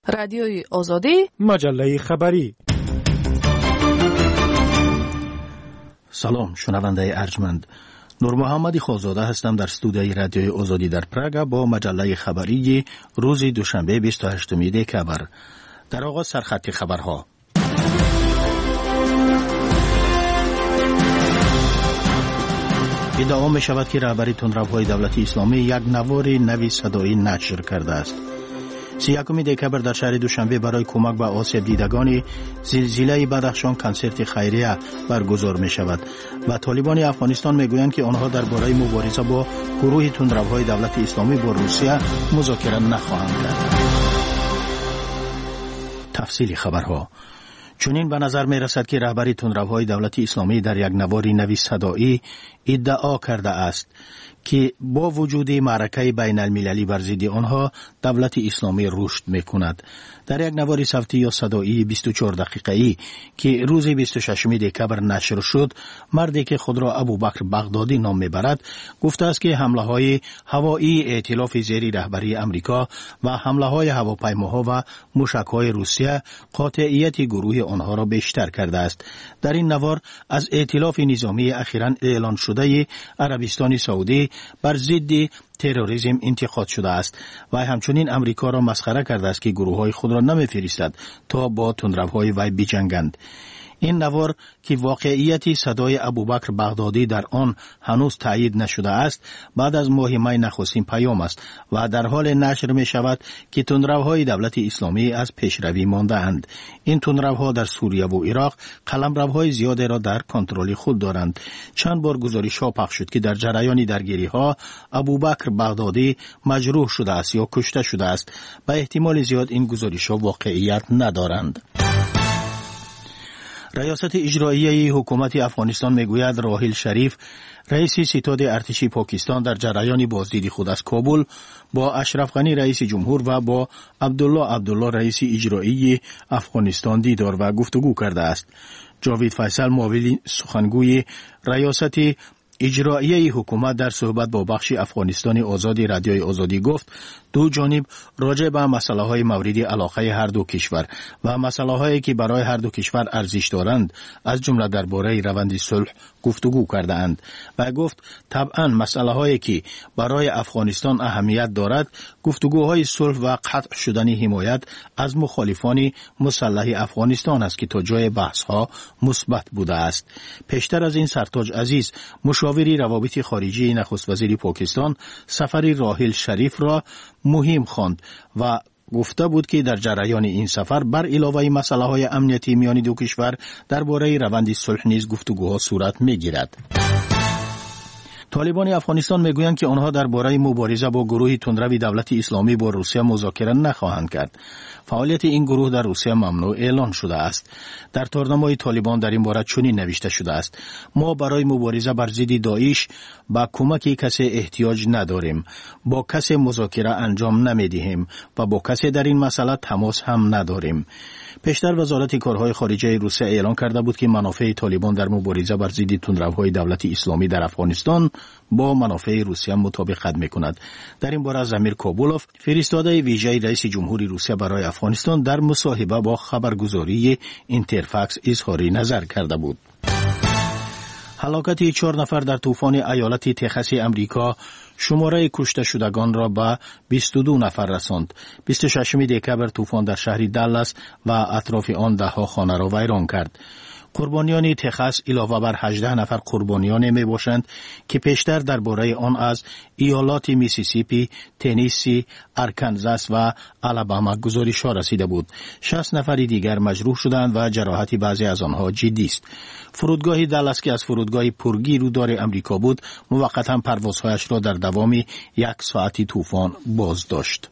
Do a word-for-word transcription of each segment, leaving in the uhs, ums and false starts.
رادیوی آزادی، مجله خبری. سلام شنونده ارجمند، نور محمدی خوزاده هستم در استودیوی رادیوی آزادی در پراگ با مجله خبری روز دوشنبه بیست و هشتم دکبر. در آغاز سرخط خبرها. ادعا می شود که رهبر تندروهای دولت اسلامی یک نوار نوی صدایی نشر کرده است. سی یکم دکبر در شهر دوشنبه برای کمک به آسیب دیدگان زلزله بدخشان کنسرت خیریه برگزار می شود و طالبان افغانستان می گویند که آنها درباره مبارزه با گروه تندروهای دولت اسلامی با روسیه مذاکره نخواهند کرد. تفصیل خبرها. چنین به نظر می رسد که رهبر تندروهای دولت اسلامی در یک نواری نوی صدایی ادعا کرده است که با وجود معرکه بین المللی بر ضد آنها دولت اسلامی رشد میکند. در یک نوار صوتی یا صدایی بیست و چهار دقیقه‌ای که روز بیست و ششم دکبر نشر شد، مردی که خود را ابوبکر بغدادی نام میبرد گفته است که حمله های هوایی ائتلاف زیر رهبری امریکا و حمله های هواپیماها و موشک های روسیه قاطعیت گروه آنها را بیشتر کرده است. در این نوار از ائتلاف نظامی اخیراً اعلان شده عربستان سعودی بر ضد تروریسم انتقاد شده است و همچنین امریکا را مسخره کرده است که گروه‌های خود را نمی‌فرستد تا با تندروهای وی بجنگند. این نوار که واقعیت صدای ابوبکر بغدادی در آن هنوز تایید نشده است، بعد از ماه می نخستین پیام است و در حال نشر می شود که تندروهای دولت اسلامی از پیشروی مانده اند. این تندروها در سوریه و عراق قلمروهای زیادی را در کنترل خود دارند. چند بار گزارش ها پخش شد که در جریان درگیری ها ابوبکر بغدادی مجروح شده است یا کشته شده است. به احتمال زیاد این گزارش ها واقعیت ندارند. ریاست اجرایی حکومت افغانستان میگوید راحیل شریف رئیس ستاد ارتش پاکستان در جریان بازدید خود از کابل با اشرف غنی رئیس جمهور و با عبدالله عبدالله رئیس اجرایی افغانستان دیدار و گفتگو کرده است. جاوید فیصل معاون سخنگوی ریاست اجرایی حکومت در صحبت با بخش افغانستان آزادی رادیوی آزادی گفت دو جانب راجع به مسائل های مورد علاقه هر دو کشور و مسائل هایی که برای هر دو کشور ارزش دارند از جمله درباره روند صلح گفتگو کرده اند و گفت طبعا مسائل هایی که برای افغانستان اهمیت دارد گفتگوهای صلح و قطع شدن حمایت از مخالفان مسلح افغانستان است که تا جای بحث ها مثبت بوده است. پیشتر از این سرتاج عزیز مشاوری روابط خارجی نخست وزیر پاکستان سفر راحیل شریف را مهم خواند و گفته بود که در جریان این سفر بر علاوه مسائل های امنیتی میان دو کشور درباره روند صلح نیز گفتگوها صورت میگیرد. طالبان افغانستان میگویند که آنها درباره مبارزه با گروه تندرو دولت اسلامی با روسیه مذاکره نخواهند کرد. فعالیت این گروه در روسیه ممنوع اعلان شده است. در تارنامه طالبان در این باره چنین نوشته شده است: ما برای مبارزه بر ضد داعش با کمک کسی احتیاج نداریم، با کسی مذاکره انجام نمیدهیم و با کسی در این مسئله تماس هم نداریم. پیشتر وزارت کارهای خارجه روسیه اعلان کرده بود که منافع طالبان در مبارزه بر ضد تندروهای دولت اسلامی در افغانستان با منافع روسیه مطابقت میکند. در این باره زمیر کابولوف فرستاده ویژه رئیس جمهوری روسیه برای افغانستان در مصاحبه با خبرگزاری اینترفاکس اظهار نظر کرده بود. هلاکت چهار نفر در طوفان ایالت تگزاس امریکا شماره کشته شدگان را به بیست و دو نفر رساند. بیست و ششم دکبر طوفان در شهر دالاس و اطراف آن ده ها خانه را ویران کرد. قربانیان تگزاس علاوه بر هجده نفر قربانیان می باشند که پیشتر درباره آن از ایالات میسیسیپی، تنسی، آرکانزاس و آلاباما گزارش ها رسیده بود. شصت نفر دیگر مجروح شدند و جراحت بعضی از آنها جدی است. فرودگاه دالاس که از فرودگاه پرگیرودار امریکا بود، موقتا پروازهایش را در دوام یک ساعتی طوفان باز داشت.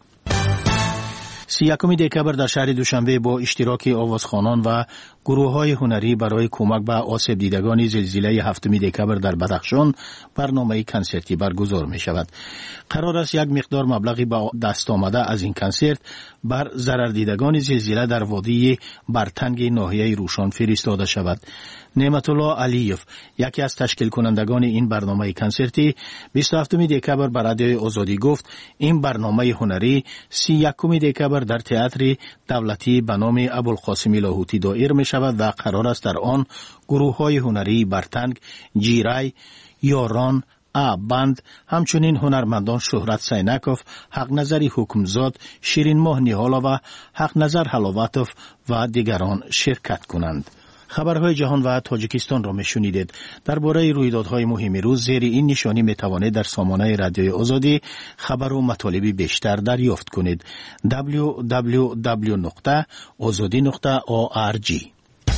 سی یکم دکبر در شهر دوشنبه با اشتراک آوازخوانان و گروه های هنری برای کمک به آسیب دیدگان زلزله هفتم دکبر در بدخشان برنامه کنسرتی برگزار می شود. قرار است یک مقدار مبلغی با دست آمده از این کنسرت بر ضرر دیدگان زلزله در وادی برتنگ ناحیه روشان فرستاده شود. نعمت الله علیف یکی از تشکیل کنندگان این برنامه کنسرتی بیست و هفتم دکبر بر رادیوی آزادی گفت این برنامه هنری سی یکم دکبر دکامبر در تئاتر دولتی به نام ابوالقاسم لاهوتی دایر می شود و قرار است در آن گروه های هنری برتنگ، جیرای، یاران، آ بند، همچنین هنرمندان شهرت سینکوف، حق نظری حکمزاد، شیرین ماه نیهالا و حق نظر حلاوتوف و دیگران شرکت کنند. خبرهای جهان و تاجیکستان را میشنیدید. درباره رویدادهای مهم روز زیر این نشانی میتوانید در سامانه رادیوی آزادی خبر و مطالبی بیشتر دریافت کنید. دبلیو دبلیو دبلیو نقطه آزادی نقطه او آر جی.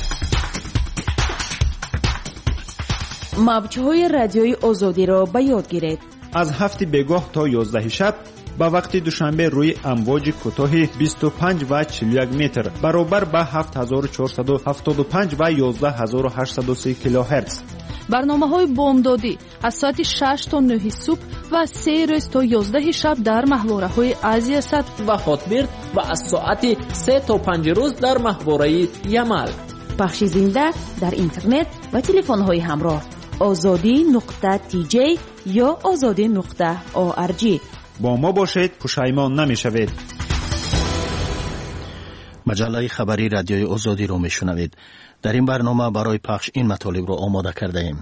موج‌های رادیوی آزادی را به یاد گیرید. از هفت بگاه تا یازده شب با وقت دوشنبه روی امواج کوتاه بیست و پنج و چهل و یک متر برابر با هفت هزار و چهارصد و هفتاد و پنج و یازده هزار و هشتصد و سی کیلوهرتز. برنامه‌های بامدادی از ساعت شش تا نه صبح و سه روز تا یازده شب در محوره‌های آسیا صد و هاتبرد و از ساعت سه تا پنج روز در محوره یمل. پخش زنده در اینترنت و تلفن‌های همراه آزادی نقطه تی جی یا آزادی نقطه او آر جی. با ما باشید، پشیمان نمی‌شوید. مجله خبری رادیوی آزادی رو میشنوید. در این برنامه برای پخش این مطالب رو آماده کرده ایم.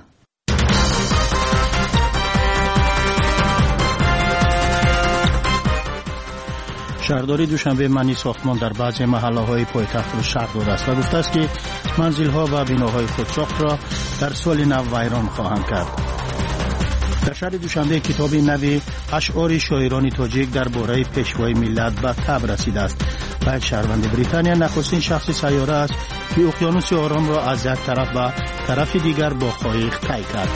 شهرداری دوشنبه منی ساختمان در بعضی محله‌های پایتخت را شرح داده است و گفته است که منزل‌ها و بناهای خودساخت را در سال نو ویران خواهند کرد. در شهر دوشنبه کتابی نوی اشعار شاعران تاجیک درباره پیشوای ملت به تب رسیده است. و یک شهروند بریتانیا نخستین شخص سیاره است که اقیانوس آرام را از یک طرف به طرف دیگر با قایق طی کرد.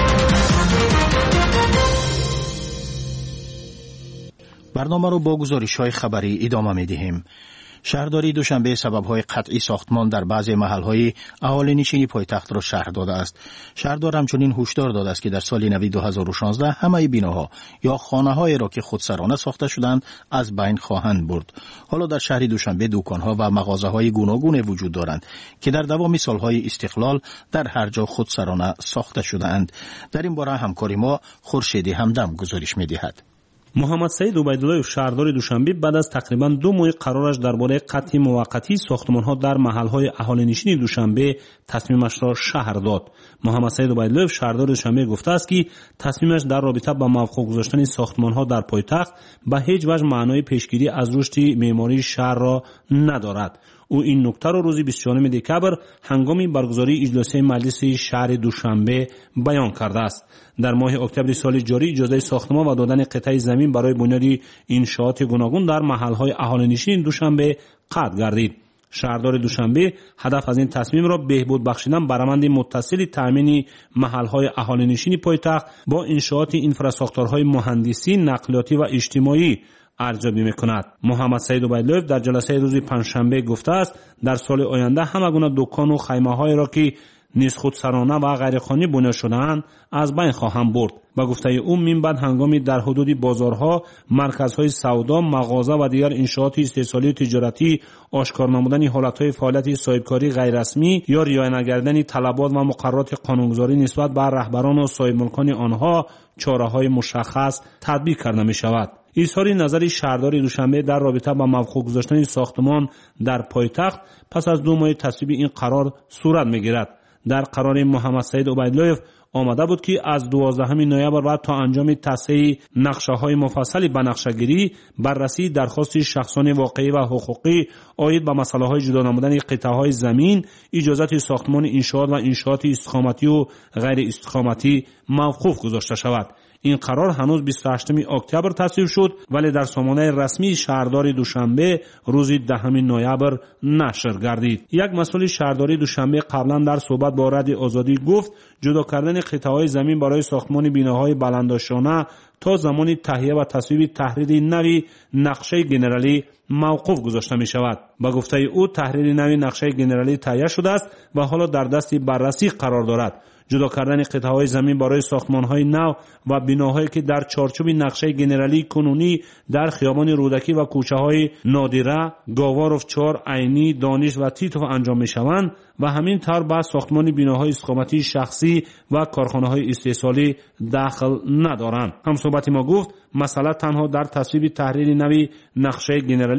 برنامه را با گزارش‌های خبری ادامه می‌دهیم. شهرداری دوشنبه سبب‌های قطعی ساختمان در بعضی محل‌های اهالی‌نشین پایتخت را شرح داده است. شهردار همچنین هشدار داده است که در سال نو دو هزار و شانزده همه بناها یا خانه‌هایی را که خودسرانه ساخته شدند از بین خواهند برد. حالا در شهر دوشنبه دکان‌ها و مغازه‌های گوناگون وجود دارند که در دوام سال‌های استقلال در هر جا خودسرانه ساخته شده‌اند. در این باره همکار ما خورشیدی همدم گزارش می‌دهد. محمد سعید عبیدالله شهردار دوشنبه بعد از تقریبا دو ماه قرارش درباره قطع موقتی ساختمان‌ها در محل‌های اهالی‌نشین دوشنبه تصمیمش را شهر داد. محمد سعید عبیدالله شهردار دوشنبه گفته است که تصمیمش در رابطه با موقوف گذاشتن ساختمان‌ها در پایتخت به هیچ وجه معنای پیشگیری از رشد معماری شهر را ندارد. او این نکته را روز بیست و چهارم دکامبر هنگام برگزاری اجلاس مجلس شهر دوشنبه بیان کرده است. در ماه اکتبر سال جاری اجازه ساختمان و دادن قطعه زمین برای بنیاد انشاءات گوناگون در محل‌های اهالی‌نشین دوشنبه قطع گردید. شهردار دوشنبه هدف از این تصمیم را بهبود بخشیدن برآمد متصل تامین محل‌های اهالی‌نشین پایتخت با انشاءات اینفراستراکچورهای مهندسی، نقلیاتی و اجتماعی ارزیابی می‌کند. محمد سعید عبیدالله در جلسه روز پنجشنبه گفته است در سال آینده همه گونه دکان و خیمه‌هایی را که نیز خودسرانه و غیرقانونی بنا شده‌اند از بین خواهند برد. با گفته او من بعد هنگامی در حدود بازارها، مرکزهای سودا، مغازه و دیگر انشاءات استحصالی و تجارتی آشکار نمودن حالت‌های فعالیت صاحبکاری غیر رسمی یا رعایت نکردن طلبات و مقررات قانونگذاری نسبت به رهبران و صاحب ملکان آنها چاره‌های مشخص تطبیق کرده می‌شود. اظهار نظر شهردار دوشنبه در رابطه با موقوف گذاشتن ساختمان در پایتخت پس از دو ماه تصویب این قرار صورت می‌گیرد. در قرار محمد سعید عبیدالله آمده بود که از دوازدهم نوامبر و تا انجام تصحیح نقشه‌های مفصل به نقشه‌گیری، بررسی درخواست شخصان واقعی و حقوقی عاید به مسائل جدا نمودن قطعه‌های زمین، اجازت ساختمان انشاءات و انشاءات استقامتی و غیر استقامتی موقوف گذاشته شود. این قرار هنوز بیست و هشتم اکتبر تصویب شد ولی در سامانه رسمی شهرداری دوشنبه روز دهم نوامبر نشر گردید. یک مسئول شهرداری دوشنبه قبلا در صحبت با رادیو آزادی گفت جدا کردن قطعه‌های زمین برای ساختمان بناهای بلندشانه تا زمان تهیه و تصویب تحریر نوی نقشه گنرالی موقوف گذاشته می شود. با گفته او تحریر نوی نقشه گنرالی تهیه شده است و حالا در دست بررسی قرار دارد. جدا کردن قطعه‌های زمین برای ساختمان‌های نو و بناهایی که در چارچوب نقشه گنرالی کنونی در خیابان رودکی و کوچه‌های نادره، گاواروف چهار، عینی، دانش و تیتو انجام می‌شوند و همین طور به ساختمان بناهای استقامتی شخصی و کارخانه‌های استحصالی دخل ندارند. هم صحبت ما گفت مسئله تنها در تصویب تحریر نوی نقشه گنرالی است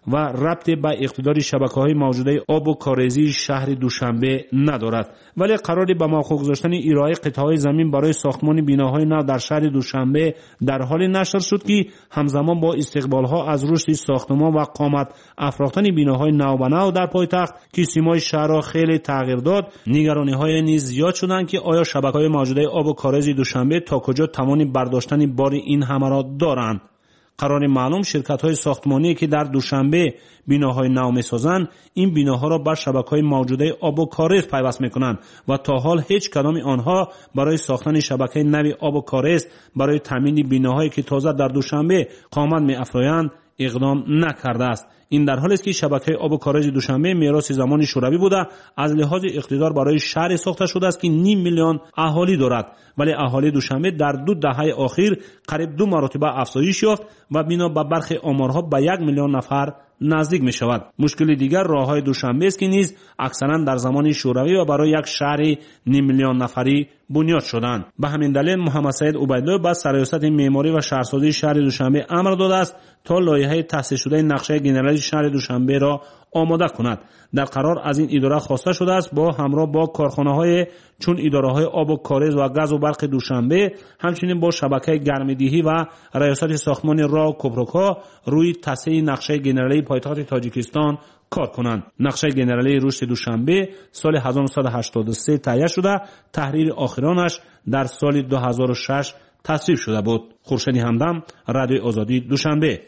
و ربطی به اقتدار شبکه‌های موجوده آب و کاریزی شهر دوشنبه ندارد، ولی قراری به موقع گذاشتن ایرای قطعه‌های زمین برای ساختمان بناهای نو در شهر دوشنبه در حال نشر شد که همزمان با استقبال‌ها از رشد ساختمان و قامت افراختن بناهای نو به نو در پایتخت که سیمای شهر را خیلی تغییر داد، نگرانی‌های نیز زیاد شدند که آیا شبکه‌های موجوده آب و کاریزی دوشنبه تا کجا توان برداشتن بار این همه را دارند. قرار معلوم شرکت‌های ساختمانی که در دوشنبه بناهای نو می‌سازند این بناها را بر شبکه‌های موجوده آب و کاریز پیوست می‌کنند و تا حال هیچ کدام آنها برای ساختن شبکه نو آب و کاریز برای تامین بناهایی که تازه در دوشنبه قامت می‌افزایند اقدام نکرده است. این در حالی است که شبکه آب و کاریز دوشنبه میراث زمان شوروی بوده، از لحاظ اقتدار برای شهر ساخته شده است که نیم میلیون اهالی دارد، ولی اهالی دوشنبه در دو دهه اخیر قریب دو مرتبه افزایش یافت و بنا به برخی آمارها به یک میلیون نفر نزدیک می شود. مشکل دیگر راههای دوشنبه است که نیز اکثرا در زمان شوروی و برای یک شهر نیم میلیون نفری بنیاد شدند. به همین دلیل محمد سید عبیدالله با سرایست معماری و شهرسازی شهر دوشنبه امر داده است تا لایحه تصحیح شده نقشه گنرالی شهر دوشنبه را آماده کند. در قرار از این اداره خواسته شده است با همراه با کارخانه‌های چون اداره‌های آب و کاریز و گاز و برق دوشنبه، همچنین با شبکه گرم‌دهی و ریاست ساختمان راه کوپروکا روی تصحیح نقشه گنرالی پایتخت تاجیکستان کار کنند. نقشه گنرالی رشد دوشنبه سال هزار و نهصد و هشتاد و سه تهیه شده، تحریر آخرانش در سال دو هزار و شش تصویب شده بود. خورشید همدم، رادیو آزادی دوشنبه.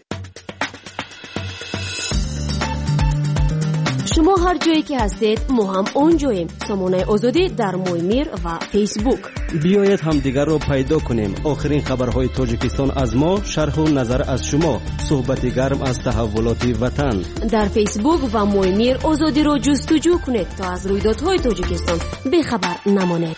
شما هر جایی که هستید ما هم اونجاییم. سامانه آزادی در مویمیر و فیسبوک. بیایید هم دیگر رو پیدا کنیم. آخرین خبرهای تاجیکستان از ما، شرح و نظر از شما، صحبت گرم از تحولات وطن. در فیسبوک و مویمیر آزادی رو جستجو کنید تا از رویدادهای تاجیکستان بیخبر نمانید.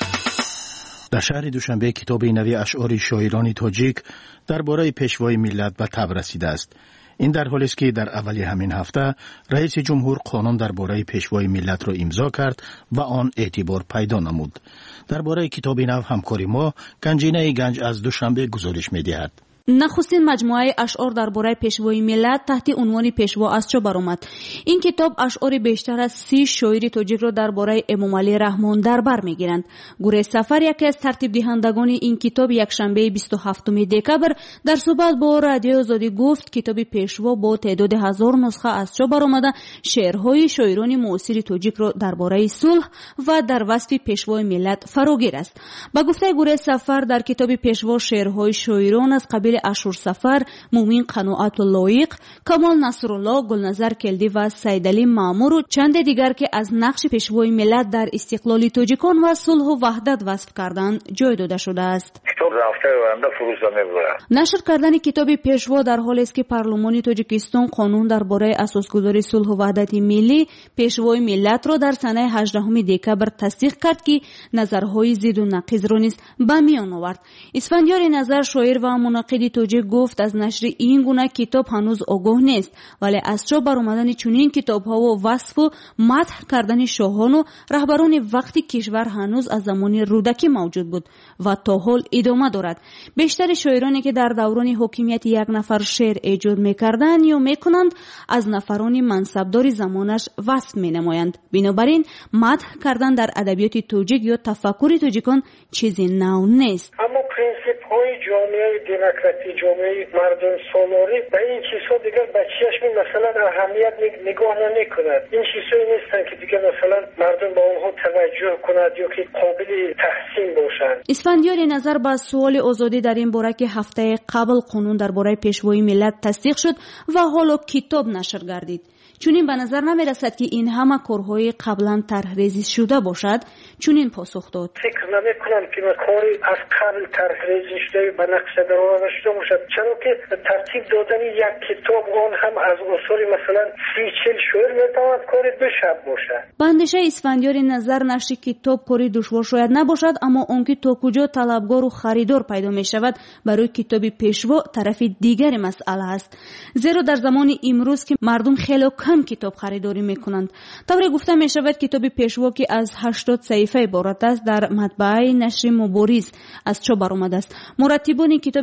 در شهر دوشنبه کتاب نوی اشعار شاعران تاجیک درباره پیشوای ملت به تب رسیده است. این در حالی است که در اولی همین هفته رئیس جمهور قانون درباره پیشوای ملت را امضا کرد و آن اعتبار پیدا نمود. درباره کتاب نو همکاری ما گنجینه گنج از دوشنبه گزارش می‌دهد. نخستین مجموعه اشعار درباره پیشوای ملت تحت عنوان پیشوا از چه برآمد. این کتاب اشعار بیشتر از سی شاعر تاجیک را درباره امام علی رحمان در بر میگیرند. گروه سفر یکی از ترتیب دهندگان این کتاب یکشنبه بیست و هفتم دکبر در صحبت با رادیو آزادی گفت کتاب پیشوا با تعداد هزار نسخه از چه برآمده شعرهای شاعران معاصر تاجیک را درباره صلح و در وصف پیشوای ملت فراگیر است. با گفته گروه سفر در کتاب پیشوا شعرهای شاعران از قبیل اشور سفر، مومین قناعت و لایق، کمال نصرالله، گلنظر کلدی و سیدعلی مامور و چند دیگر که از نقش پیشوای ملت در استقلال تاجیکان و صلح و وحدت وصف کردن جای داده شده است. کتاب رفته و فروشنده بود. نشر کردن کتاب پیشوا در حالی است که پارلمان تاجیکستان قانون درباره اساسگذاری صلح و وحدت ملی پیشوای ملت را در سال هجدهم دکبر تصدیق کرد که نظرهای ضد و نقیض را نیز به میان آورد. اسفندیار نظر شاعر و مناقد تاجیک گفت از نشر این گونه کتاب هنوز آگاه نیست، ولی از چه برآمدن چنین کتاب‌ها و وصف و مدح کردن شاهان و رهبران وقتی کشور هنوز از زمان رودکی موجود بود و تا حال ادامه دارد. بیشتر شاعرانی که در دوران حکومت یک نفر شعر ایجاد می‌کردند یا می‌کنند از نفران منصبدار زمانش وصف می‌نمایند. بنابراین مدح کردن در ادبیات تاجیک یا تفکر تاجیکان چیزی نو نیست. اما پرینسیپ‌های جامعه دموکراسی، جامعه مردم سالاری به این چیزها دیگر بچه‌اش می مثلا اهمیت نگاه نمی‌کند. این چیزایی نیستن که دیگر مثلا مردم با اونها توجه کند یا که قابل تحسین باشند. اسفندیار نظر با سوال آزادی در این باره که هفته قبل قانون درباره پیشوای ملت تصدیق شد و حالا کتاب نشر گردید. چون این به نظر نمی رسد که این همه کارهای قبلا طرحریزی شده باشد. چون این پاسخ داد فکر نمی کنم که کاری از قبل طرحریزی شده به نقشه در آورده شده باشد، چرا که ترتیب دادن یک کتاب اون هم از اصول مثلا سی چل شعر میتواند کاری دو شب باشد. به اندیشه اسفندیار نظر نشر کتاب کاری دشوار شاید نباشد، اما اون که تا کجا طلبگار و خریدار پیدا می شود برای کتاب پیشوا طرف دیگری مسئله است. زیرا در زمان امروز که مردم خیلی کم کتاب خریداری میکنند. طوری گفته می شود کتاب پیشوا که از هشتاد صفحه عبارت است در مطبعه نشر مبارز از چاپ برآمده است. مرتبان کتاب مذکور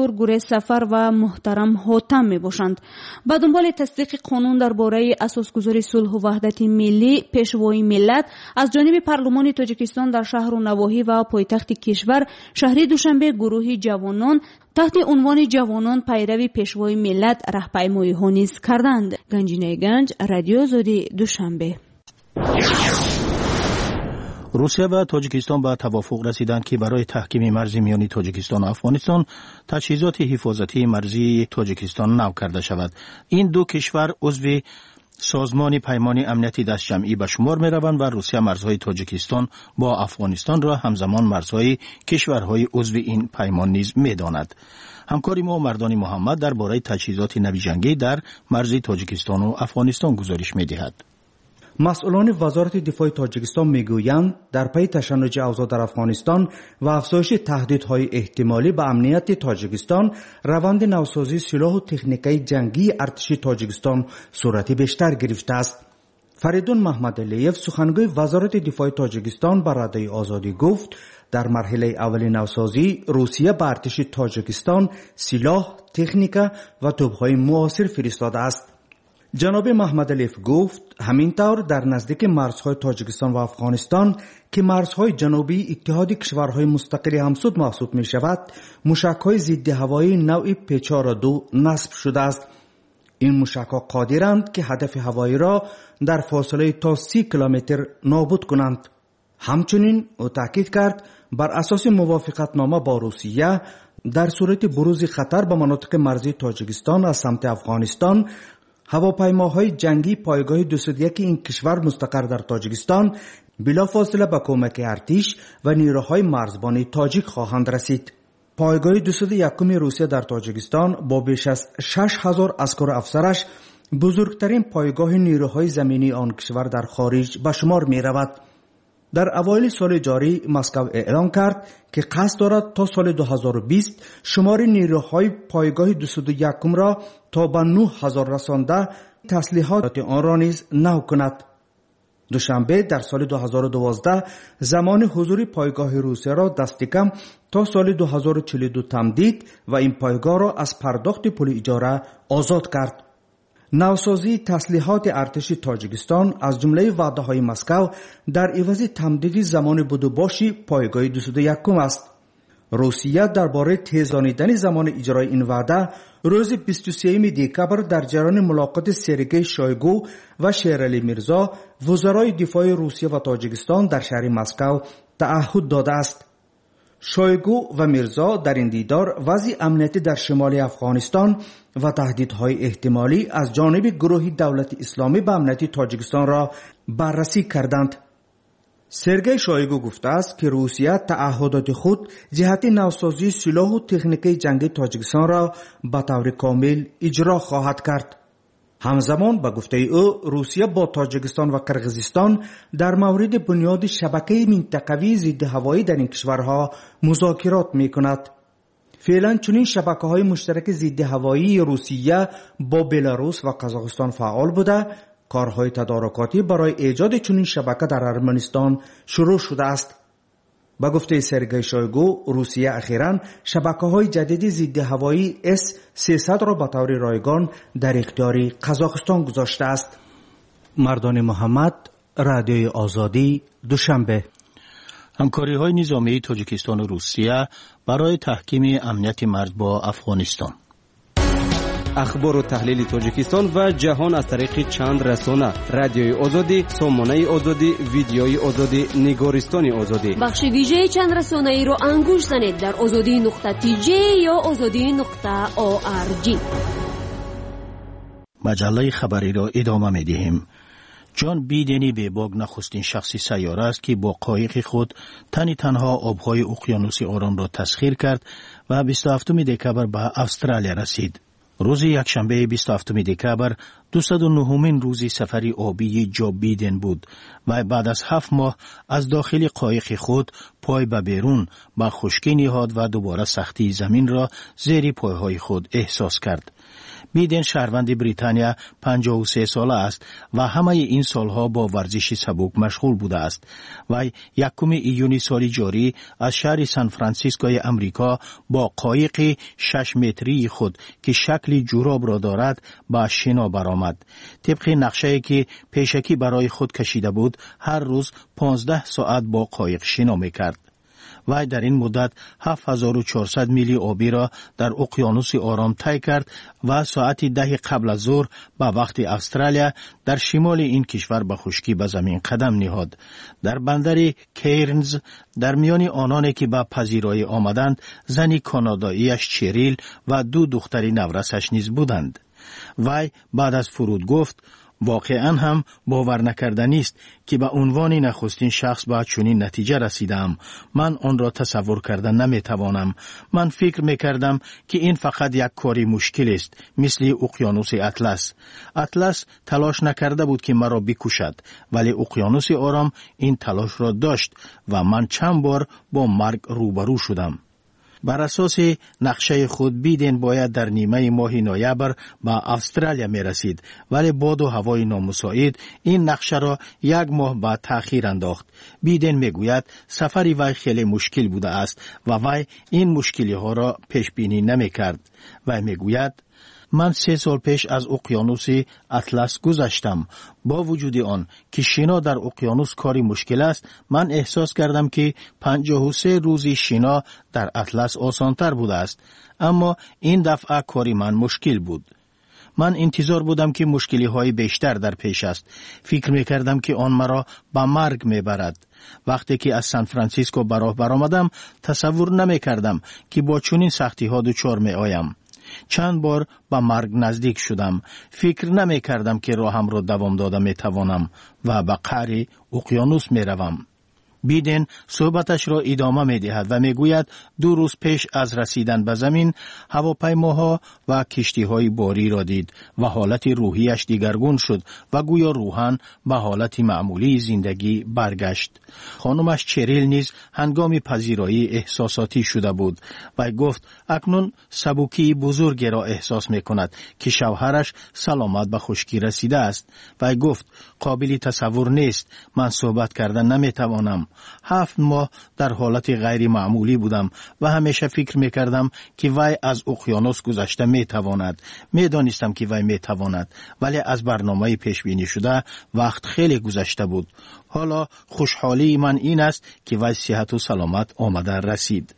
سناتور گوره سفر و محترم حاتم می باشند. با دنبال تصدیق قانون درباره اساسگذاری صلح و وحدت ملی پیشوای ملت از جانب پارلمان تاجیکستان در شهر و نواحی و پایتخت کشور شهری دوشنبه گروهی جوانان تحت عنوان جوانان پیروی پیشوای ملت راهپیمایی ها نیز کردند. گنجینه گنج، رادیو آزادی، دوشنبه. روسیه و تاجیکستان به توافق رسیدند که برای تحکیم مرزی میان تاجیکستان و افغانستان تجهیزات حفاظتی مرزی تاجیکستان نو کرده شود. این دو کشور عضو سازمان پیمان امنیتی دست جمعی به شمار می روند و روسیه مرزهای تاجیکستان با افغانستان را همزمان مرزهای کشورهای عضو این پیمان نیز می داند. همکاری ما مردان محمد درباره تجهیزات نوی جنگی در مرز تاجیکستان و افغانستان گزارش می دهد. مسئولان وزارت دفاع تاجیکستان میگویند در پی تشنج اوضاع در افغانستان و افزایش تهدیدهای احتمالی به امنیت تاجیکستان، روند نوسازی سلاح و تکنیکای جنگی ارتش تاجیکستان صورت بیشتر گرفته است. فریدون محمد علیف، سخنگوی وزارت دفاع تاجیکستان، به رادیوی آزادی گفت در مرحله اول نوسازی روسیه به ارتش تاجیکستان سلاح، تکنیک و توپ‌های معاصر فرستاده است. جناب محمد علیف گفت همینطور در نزدیک مرزهای تاجیکستان و افغانستان که مرزهای جنوبی اتحاد کشورهای مستقل همسود محسوب می شود، موشک‌های ضد هوایی نوع پی چهار دو نصب شده است. این موشک‌ها قادرند که هدف هوایی را در فاصله تا سی کیلومتر نابود کنند. همچنین او تاکید کرد بر اساس موافقتنامه با روسیه در صورت بروز خطر به مناطق مرزی تاجیکستان از سمت افغانستان، هواپیماهای جنگی پایگاه دویست و یک این کشور مستقر در تاجیکستان بلافاصله به کمک ارتش و نیروهای مرزبانی تاجیک خواهند رسید. پایگاه دویست و یک روسیه در تاجیکستان با بیش از شش هزار عسکر افسرش بزرگترین پایگاه نیروهای زمینی آن کشور در خارج به شمار می رود. در اوایل سال جاری مسکو اعلام کرد که قصد دارد تا سال دو هزار و بیست شمار نیروهای پایگاه دویست و یک را تا به نه هزار رسانده تسلیحات آن را نیز نو کند. دوشنبه در سال دو هزار و دوازده زمان حضور پایگاه روسیه را دست کم تا سال دو هزار و چهل و دو تمدید و این پایگاه را از پرداخت پول اجاره آزاد کرد. نوسازی تسلیحات ارتش تاجیکستان از جمله وعده‌های مسکو در عوض تمدید زمان بدوباشی پایگاه دویست و یک است. روسیه درباره تیزانیدن زمان اجرای این وعده روز بیست و سوم دکبر در جریان ملاقات سرگئی شویگو و شیرعلی میرزا وزرای دفاع روسیه و تاجیکستان در شهر مسکو تعهد داده است. شویگو و میرزا در این دیدار وضع امنیتی در شمال افغانستان و تهدیدهای احتمالی از جانب گروه دولت اسلامی به امنیت تاجیکستان را بررسی کردند. سرگئی شویگو گفته است که روسیه تعهدات خود جهت نوسازی سلاح و تکنیک جنگی تاجیکستان را به طور کامل اجرا خواهد کرد. همزمان به گفته او روسیه با تاجیکستان و کرغیزستان در مورد بنیاد شبکه منطقوی ضد هوایی در این کشورها مذاکرات می کند. فعلا چنین شبکه‌های مشترک ضد هوایی روسیه با بلاروس و قزاقستان فعال بوده. کارهای تدارکاتی برای ایجاد چنین شبکه در ارمنستان شروع شده است. با گفته سرگئی شویگو روسیه اخیراً شبکه‌های جدید ضد هوایی اس سیصد را به طور رایگان در اختیار قزاقستان گذاشته است. مردان محمد، رادیوی آزادی، دوشنبه. همکاری‌های نظامی تاجیکستان و روسیه برای تحکیم امنیت مرز با افغانستان. اخبار و تحلیل تاجیکستان و جهان از طریق چند رسانه: رادیوی آزادی، سامانه آزادی، ویدیوی آزادی، نگارستان آزادی. بخش ویژه چند رسانه ای رو انگوش زنید در آزادی نقطه تی جی یا آزادی نقطه او آر جی. مجله خبری را ادامه می دهیم. جان بیدنی بیباگ نخستین شخصی سیاره است که با قایق خود تنی تنها آبهای اقیانوس آرام را تسخیر کرد و بیست و هفتم دکبر به استرالیا رسید. روز یکشنبه بیست و هفتم دکبر دویست و نهمین روزی سفری آبی جو بیدن بود و بعد از هفت ماه از داخل قایق خود پای به بیرون به خشکی نهاد و دوباره سختی زمین را زیر پایهای خود احساس کرد. بیدن شهروند بریتانیا پنجاه و سه ساله است و همه این سالها با ورزش سبک مشغول بوده است. وی یکم ایون سال جاری از شهر سان فرانسیسکوی امریکا با قایق شش متری خود که شکل جوراب را دارد با شنا برآمد. طبق نقشه‌ای که پیشکی برای خود کشیده بود هر روز پانزده ساعت با قایق شنا می‌کرد. وی در این مدت هفت هزار و چهارصد میل آبی را در اقیانوس آرام طی کرد و ساعت ده قبل از ظهر به وقت استرالیا در شمال این کشور به خشکی به زمین قدم نهاد. در بندر کیرنز در میان آنانی که به پذیرایی آمدند زنی کاناداییش چریل و دو دختر نورسش نیز بودند. وی بعد از فرود گفت واقعا هم باور نکردنی است که به عنوان نخستین شخص به چنین نتیجه رسیدم. من آن را تصور کردن نمیتوانم. من فکر میکردم که این فقط یک کاری مشکل است، مثل اقیانوس اطلس. اطلس تلاش نکرده بود که مرا بکشد، ولی اقیانوس آرام این تلاش را داشت و من چند بار با مرگ روبرو شدم. بر اساس نقشه خود بیدن باید در نیمه ماه نوامبر به استرالیا می رسید، ولی باد و هوای نامساعد این نقشه را یک ماه بعد تأخیر انداخت. بیدن می گوید سفری وی خیلی مشکل بوده است و وی این مشکلی ها را پیش بینی نمی کرد. وی می گوید من سه سال پیش از اقیانوس اطلس گذشتم. با وجود آن که شنا در اقیانوس کاری مشکل است، من احساس کردم که پنجاه و سه روزی شنا در اطلس آسانتر بوده است. اما این دفعه کاری من مشکل بود. من انتظار بودم که مشکلی های بیشتر در پیش است. فکر می کردم که آن مرا به مرگ می برد. وقتی که از سان فرانسیسکو به راه برآمدم تصور نمی کردم که با چنین سختی ها دچار می آیم. چند بار به مرگ نزدیک شدم. فکر نمی کردم که راهم را دوام داده می توانم و به قعر اقیانوس می روم. بیدن صحبتش را ادامه می دهد و می گوید دو روز پیش از رسیدن به زمین هواپیماها و کشتی های باری را دید و حالت روحیش دیگرگون شد و گویا روحاً به حالت معمولی زندگی برگشت. خانمش چریل نیز هنگام پذیرایی احساساتی شده بود و گفت اکنون سبکی بزرگی را احساس می کند که شوهرش سلامت به خشکی رسیده است. و گفت قابل تصور نیست، من صحبت کردن نمی توانم. هفت ماه در حالت غیر معمولی بودم و همیشه فکر می کردم که وی از اقیانوس گذشته می تواند. می دانستم که وی می تواند، ولی از برنامه پیش بینی شده وقت خیلی گذشته بود. حالا خوشحالی من این است که وی صحت و سلامت آمده رسید.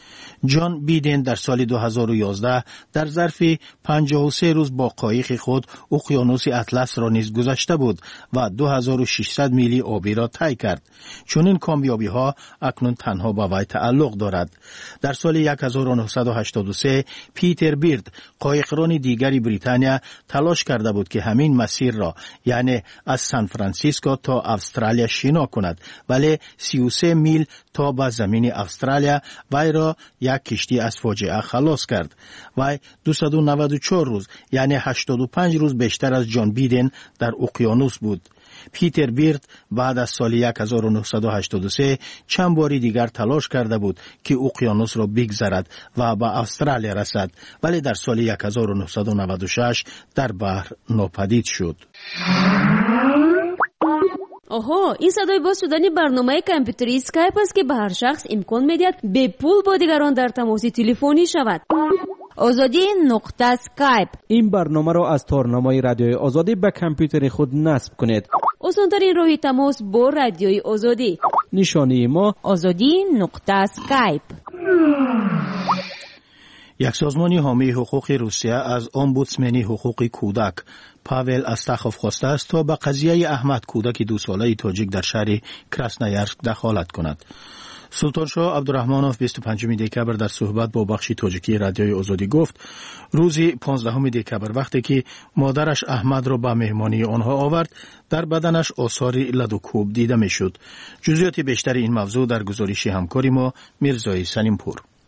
جان بیدن در سال دو هزار و یازده در ظرف پنجاه و سه روز با قایق خود اقیانوس اطلس را نیز گذشته بود و دو هزار و ششصد میل آبی را طی کرد. چون این کامیابی ها اکنون تنها با وی تعلق دارد. در سال هزار و نهصد و هشتاد و سه پیتر بیرد قایقران دیگری بریتانیا تلاش کرده بود که همین مسیر را، یعنی از سان فرانسیسکو تا استرالیا شنا کند، ولی سی و سه میل تا به زمین استرالیا وی را یک کشتی از فاجعه خلاص کرد. وی دویست و نود و چهار روز یعنی هشتاد و پنج روز بیشتر از جان بیدن در اقیانوس بود. پیتر بیرد بعد از سال هزار و نهصد و هشتاد و سه چند باری دیگر تلاش کرده بود که اقیانوس را بگذرد و به استرالیا رسد، ولی در سال هزار و نهصد و نود و شش در بحر ناپدید شد. آها، این صدای باز شدن برنامه کامپیوتری اسکایپ است که به هر شخص امکان میدهد به پول با دیگران در تماس تلفنی شود. آزادی نقطه اسکایپ. این برنامه را از تارنمای رادیوی آزادی به کامپیوتر خود نصب کنید. آسان‌ترین راه تماس با رادیوی آزادی. نشانی ما آزادی نقطه اسکایپ. یک سازمان حامی حقوق روسیه از امبودسمن حقوق کودک پاول استاخوف خواسته است تا به قضیه احمد کودک دو ساله تاجیک در شهر کراسنویارسک دخالت کند. سلطان شاه عبدالرحمنوف بیست و پنجم دکبر در صحبت با بخش تاجیکی رادیوی آزادی گفت روز پانزدهم دکبر وقتی که مادرش احمد را به مهمانی آنها آورد، در بدنش آثار لد و کوب دیده میشد. جزئیات بیشتر این موضوع در گزارش همکاری ما میرزای سلیمپور.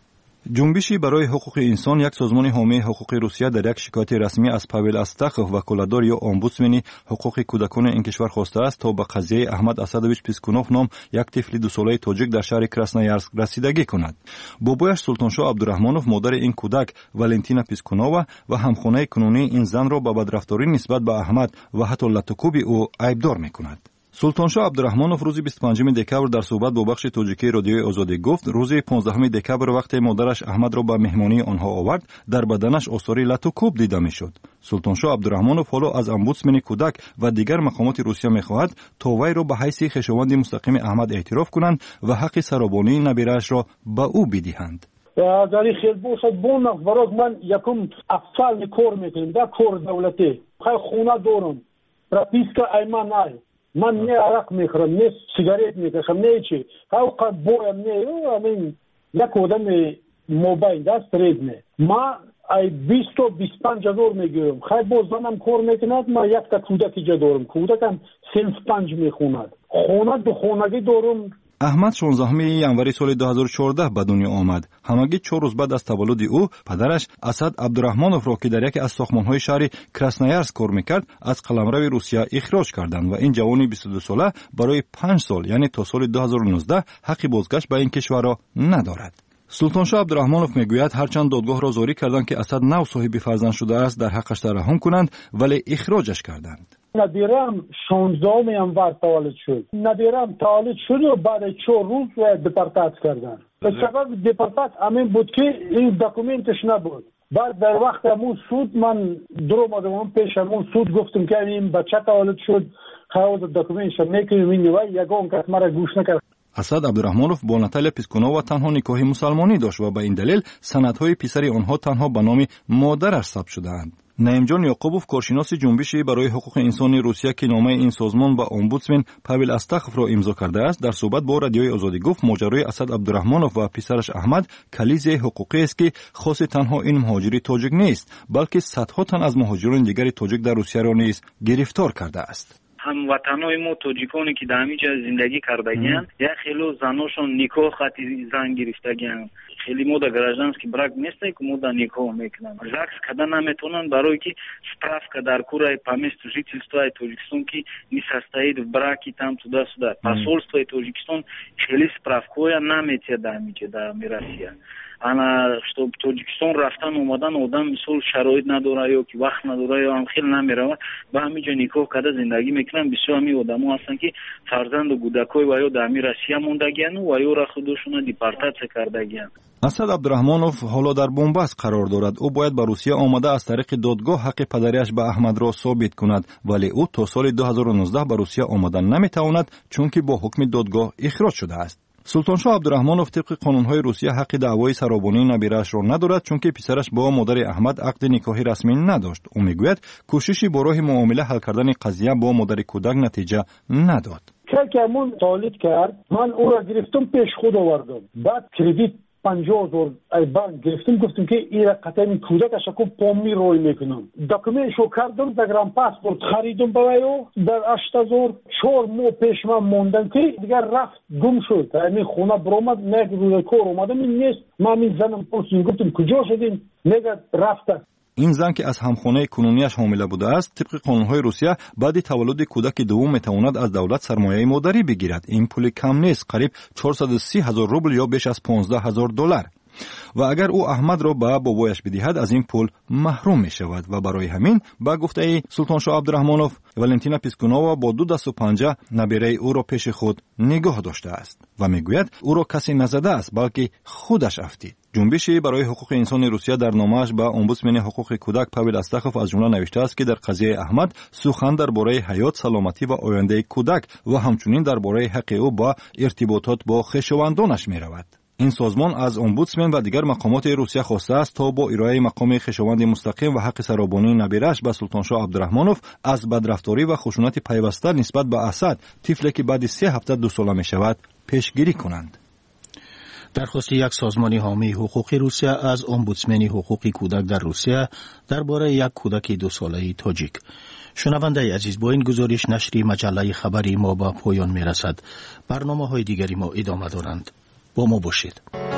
جنبشی برای حقوق انسان یک سازمان حامی حقوق روسیه در یک شکایت رسمی از پاول استخف وکالتدار یا امبودسمن حقوق کودکان این کشور خواسته است تا به قضیه احمد اسدویچ پیسکونوف نام یک طفل دو ساله تاجیک در شهر کراسنویارسک رسیدگی کند. بابایش سلطانشاه عبدالرحمانوف مادر این کودک ولنتینا پیسکونووا و همخانه کنونی این زن را به بدرفتاری نسبت به احمد و حتی لطوکوبی او عیبدار می‌کند. سلطانشاه عبدالرحمانوف روز بیست و پنجم دکبر در صحبت با بخش تاجیکی رادیوی آزادی گفت روز پانزدهم دکبر وقتی مادرش احمد را به مهمانی آنها آورد در بدنش آثار لطوکوب دیده میشد. سلطانشاه عبدالرحمانوف حالا از امبودسمن کودک و دیگر مقامات روسیه میخواهد تا وی را به حیث خویشاوند مستقیم احمد اعتراف کنند و حق سرابانی نبیره‌اش را به او بدهند. در این خیلی باشد بونم برای من یکم افسال کار میکنم در کار دولتی خیلی خونه دارم پراپیسکا ایمان نای من نه عرق میخورم نه سیگارت میکشم نه چی خیلی بویم نه امین یک آدم موبایل دست رید نه ما ای بیست و بیست و پنج هزار میگیرم خیلی باز منم کار میکند ما یک تا کودک اینجا دارم کودکم صنف پنج میخوند خونه دو خونگی دارم. احمد شانزدهم ژانویه سال دو هزار و چهارده به دنیا آمد. همگی چهار روز بعد از تولد او پدرش اسد عبدالرحمانوف را که در یکی از ساختمان‌های شهر کراسنویارسک کار میکرد از قلمرو روسیه اخراج کردند و این جوان بیست و دو ساله برای پنج سال یعنی تا سال دو هزار و نوزده حق بازگشت به این کشور را ندارد. سلطانشاه عبدالرحمانوف میگوید هرچند دادگاه را زاری کردند که اسد نو صاحب فرزند شده است در حقش ترحم کنند ولی اخراجش کردند. ندیرم شانزدهم ژانویه تولد شد. ندیرم تولد شد و بعد چهار روز دپورتات کردن. به سبب دپورتات همین بود که این دکومنتش نبود. بعد در وقت همون سود من درو آمدم پیش همون سود گفتم که این بچه تولد شد خواهد دکومنتش میکنیم این نوای یگان کس مرا گوش نکرد. اسد عبدالرحمانوف با ناتالیا پیسکونووا تنها نکاح مسلمانی داشت و به این دلیل سندهای پسر آنها تنها به نام مادرش ثبت شده‌اند. نعیمجان یعقوبوف کارشناس جنبشی برای حقوق انسانی روسیه که نامه این سازمان با امبودسمن پاول استخف را امضا کرده است در صحبت با رادیوی آزادی گفت ماجرای اسد عبدالرحمانوف و پسرش احمد کلیزه حقوقی است که خاص تنها این مهاجری تاجیک نیست بلکه صدها تن از مهاجران دیگر تاجیک در روسیه را نیز گرفتار کرده است. هموطنای ما تاجیکانی که در همینجا زندگی کردگیان یا خیلی زناشون نکاح خطی زن گرفتگیان خیلی ما در گرجدانس که برک نیسته که ما در نکاح میکنن زکس کدن نمیتونن برای که справка در курай по месту жительства Таджикистан که не состоит в браке там туда-сюда посольство Таджикистан خیلی справкоя наметя در همینجا در Россия انا что Таджикистан رفتن اومدن آدم مثال شرایط نداره یا که وقت نداره یا هم خیلی نمیره با همینجا نکاح کرده زندگی میکنن بسیار می آدم‌ها هستن که فرزند و کودکای و یا در Россия موندگیان و یا را خودشون دیپورتاسیون کردگیان. اسد عبدالرحمانوف حالا در بنبست قرار دارد. او باید به روسیه آمده از طریق دادگاه حق پدریش به احمد را ثابت کند ولی او تا سال دو هزار و نوزده به روسیه آمدن نمیتواند چون که با حکم دادگاه اخراج شده است. سلطانشاه عبدالرحمانوف طبق قانونهای روسیه حق دعوای سرابانی نبیره‌اش را ندارد چون که پسرش با مادر احمد عقد نکاحی رسمی نداشت. او میگوید کوششی با راه معامله حل کردن قضیه با مادر کودک نتیجه نداد. که همون تولید کرد من او را گرفتم پیش خود آوردم بعد کردیت پنجاه هزار ای بانک گرفتم گفتم که این قطعی کودکش کو پامی روی میکنم دکومنتشو کردم دگرام پاسپورت خریدم برایو در هشت هزار چهار ماه پیش من موندم که دیگر رفت گم شد همین خونه برآمد نه روی کار اومدم این نیست من این زنم پرسیدم گفتم کجا شدین نگه رفته. این زن که از همخانه کنونیش حامله بوده است طبق قانونهای روسیه بعد تولد کودک دوم میتواند از دولت سرمایه مادری بگیرد. این پول کم نیست قریب چهارصد و سی هزار روبل یا بیش از پانزده هزار دلار و اگر او احمد را به بابایش بدهد از این پول محروم می شود و برای همین با گفته سلطانشاه عبدالرحمانوف ولنتینا پیسکونووا با دو دست و پنجه نبیره او را پیش خود نگاه داشته است و میگوید او را کسی نزده است بلکه خودش افتید. جنبشی برای حقوق انسان روسیه در نامه‌اش به امبودسمن حقوق کودک پاول استخف از جمله نوشته است که در قضیه احمد سخن درباره حیات، سلامتی و آینده کودک و همچنین درباره حق او با ارتباطات با خویشاوندانش می‌رود. این سازمان از امبودسمن و دیگر مقامات روسیه خواسته است تا با ارائه مقام خویشاوند مستقیم و حق سرابانی نبیره‌اش به سلطانشاه عبدالرحمانوف از بدرفتاری و خشونت پیوسته نسبت به اسد طفلی که بعد سه هفته دو ساله می‌شود پیشگیری کنند. درخواست یک سازمان حامی حقوق روسیه از امبودسمن حقوق کودک در روسیه درباره یک کودک دو ساله تاجیک. شنونده عزیز با این گزارش نشری مجله خبری ما به پایان میرسد. برنامه های دیگری ما ادامه دارند. با ما باشید.